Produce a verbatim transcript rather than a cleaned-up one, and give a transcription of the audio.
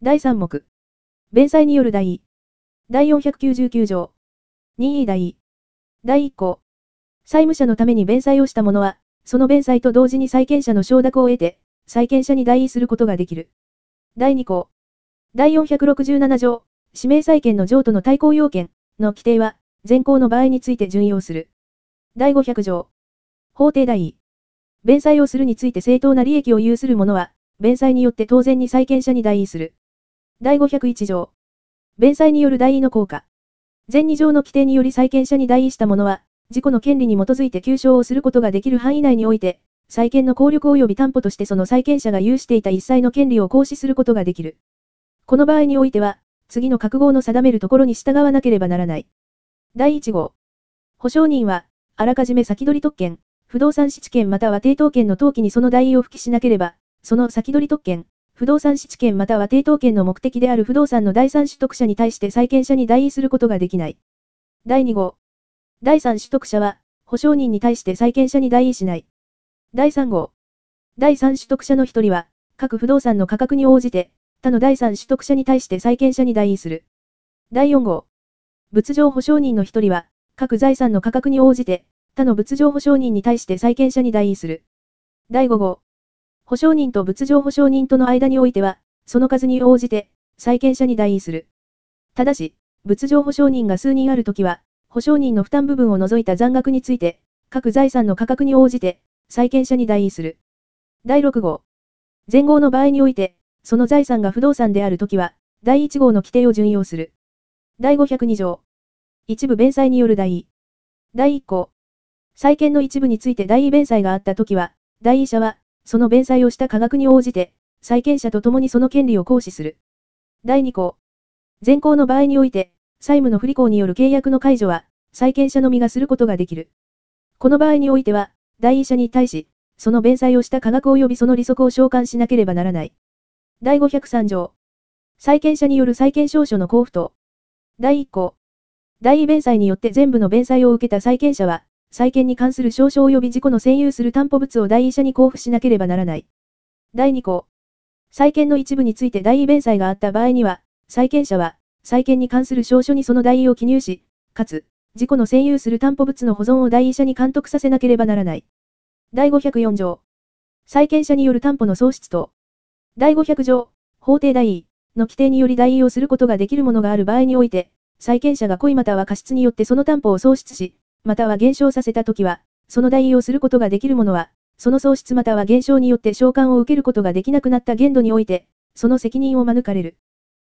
だいさん目。弁済による代位。だいよんひゃくきゅうじゅうきゅう条。任意代位。だいいっ項。債務者のために弁済をした者は、その弁済と同時に債権者の承諾を得て、債権者に代位することができる。だいに項。だいよんひゃくろくじゅうなな条。指名債権の譲渡の対抗要件の規定は、前項の場合について準用する。だいごひゃく条。法定代位。弁済をするについて正当な利益を有する者は、弁済によって当然に債権者に代位する。だいごひゃくいち条。弁済による代位の効果。前に条の規定により債権者に代位した者は、自己の権利に基づいて求償をすることができる範囲内において、債権の効力及び担保としてその債権者が有していた一切の権利を行使することができる。この場合においては、次の各号の定めるところに従わなければならない。だいいち号。保証人は、あらかじめ先取り特権、不動産質権または抵当権の登記にその代位を付記しなければ、その先取り特権、不動産質権または抵当権の目的である不動産の第三取得者に対して債権者に代位することができない。だいに号。第三取得者は、保証人に対して債権者に代位しない。だいさん号。第三取得者の一人は、各不動産の価格に応じて、他の第三取得者に対して債権者に代位する。だいよん号。物状保証人の一人は、各財産の価格に応じて、他の物状保証人に対して債権者に代位する。だいご号。保証人と物状保証人との間においては、その数に応じて、債権者に代位する。ただし、物状保証人が数人あるときは、保証人の負担部分を除いた残額について、各財産の価格に応じて、債権者に代位する。だいろく号。前号の場合において、その財産が不動産であるときは、だいいち号の規定を準用する。だいごひゃくに条。一部弁済による代位。だいいっ項。債権の一部について代位弁済があったときは、代位者は、その弁済をした価額に応じて、債権者と共にその権利を行使する。だいに項。前項の場合において、債務の不履行による契約の解除は、債権者のみがすることができる。この場合においては、代位者に対し、その弁済をした価額及びその利息を償還しなければならない。だいごひゃくさん条。債権者による債権証書の交付等。だいいっ項。代位弁済によって全部の弁済を受けた債権者は、債権に関する証書及び自己の占有する担保物を代位者に交付しなければならない。だいに項。債権の一部について代位弁済があった場合には、債権者は、債権に関する証書にその代位を記入し、かつ、自己の占有する担保物の保存を代位者に監督させなければならない。だいごひゃくよん条。債権者による担保の喪失等。だいごひゃく条。法定代位の規定により代位をすることができるものがある場合において、債権者が故意または過失によってその担保を喪失し、または減少させたときは、その代位をすることができる者は、その喪失または減少によって償還を受けることができなくなった限度において、その責任を免れる。